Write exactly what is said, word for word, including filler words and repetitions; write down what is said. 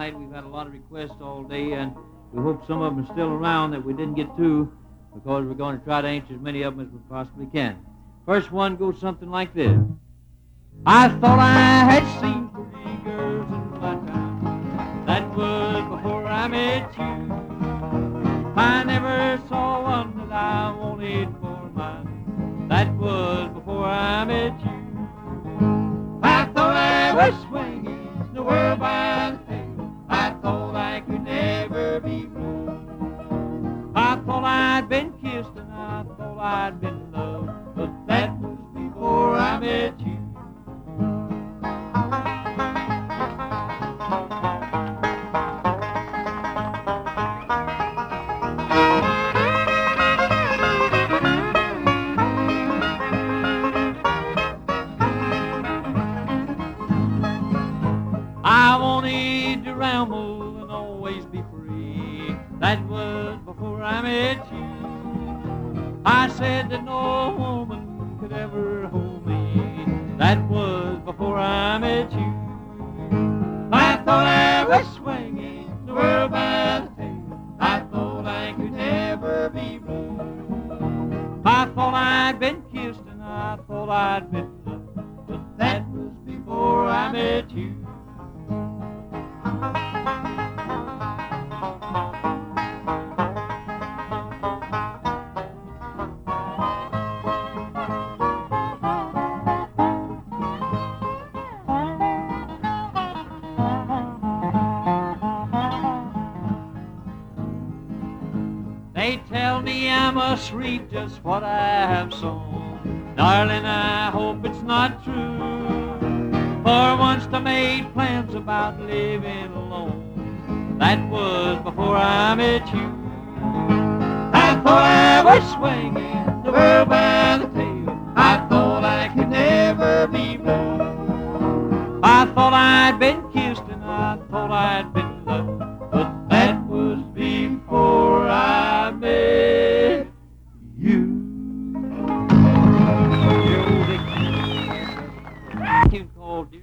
tonight. We've had a lot of requests all day, and we hope some of them are still around that we didn't get to, because we're going to try to answer as many of them as we possibly can. First one goes something like this. I thought I had seen pretty girls in my time. That was before I met you. I never saw one that I wanted for mine. That was before I met you. I thought I was swinging the world by the tail. I thought I could never be blue. I thought I'd been kissed and I thought I'd been loved, but that was before I met you. I wanted to ramble and always be free. That was before I met you. I said that no woman could ever hold me. That was before I met you. I thought I was swinging the world by the tail. I thought I could never be blue. I thought I'd been kissed and I thought I'd been loved, but that was before I met you. They tell me I must reap just what I have sown. Darling, I hope it's not true. For once I made plans about living alone. That was before I met you. I thought I was swinging the world by the tail. I thought I could never be blue. I thought I'd been kissed and I thought I'd been